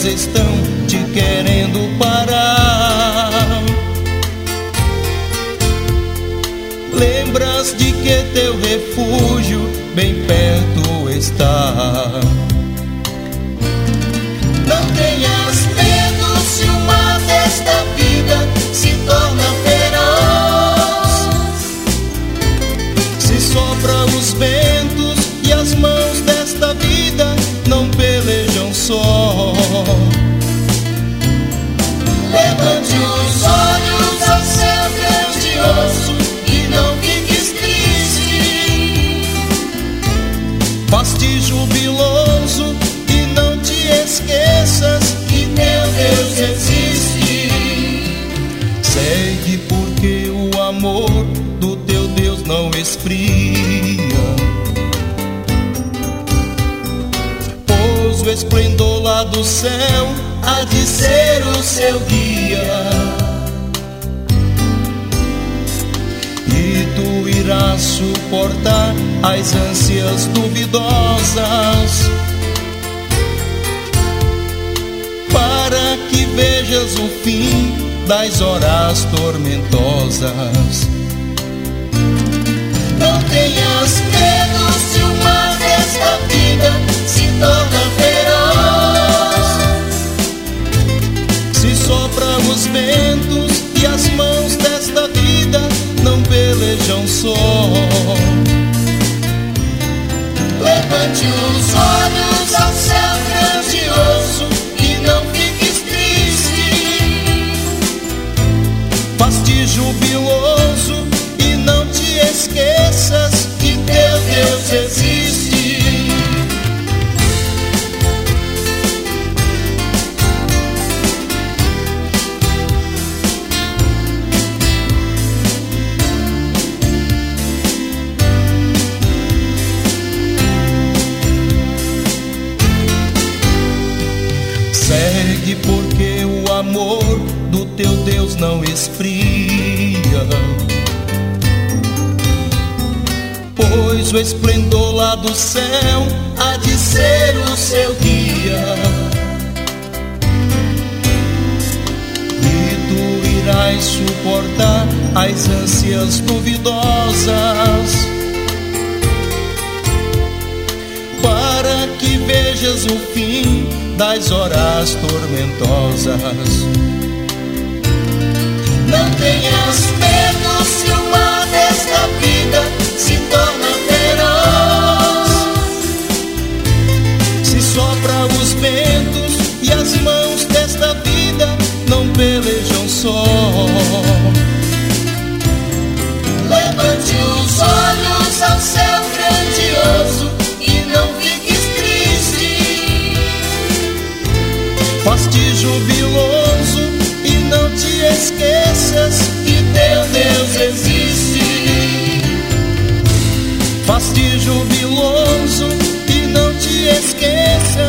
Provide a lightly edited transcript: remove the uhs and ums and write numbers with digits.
estão te querendo parar. Lembras de que teu refúgio bem perto está. Não tenhas medo se o mar desta vida se torna feroz, se sopra os ventos e as mãos desta vida não pelejam só. Levante os olhos ao céu grandioso e não fiques triste. Faz-te jubiloso e não te esqueças que teu Deus existe. Segue porque o amor do teu Deus não esfria. Pois o esplendor lá do céu há de ser o seu guia. E tu irás suportar as ânsias duvidosas, para que vejas o fim das horas tormentosas. Não tenhas medo se o mar desta vida se torna feroz, se sopra os ventos e as mãos desta vida não pelejam só. Levante os olhos ao céu grandioso e não fiques triste. Faz-te jubiloso e não te esqueças que teu Deus existe. Segue porque o amor do teu Deus não esfria. Pois o esplendor lá do céu há de ser o seu guia. E tu irás suportar as ânsias duvidosas, para que vejas o fim das horas tormentosas. Não tenhas medo se o mar desta vida se torna feroz, se sopra os ventos e as mãos desta vida não pelejam só. Levante os olhos ao céu grandioso e não fiques triste. Faz-te jubiloso e não te esqueças que teu Deus existe. Faz-te jubiloso e não te esqueças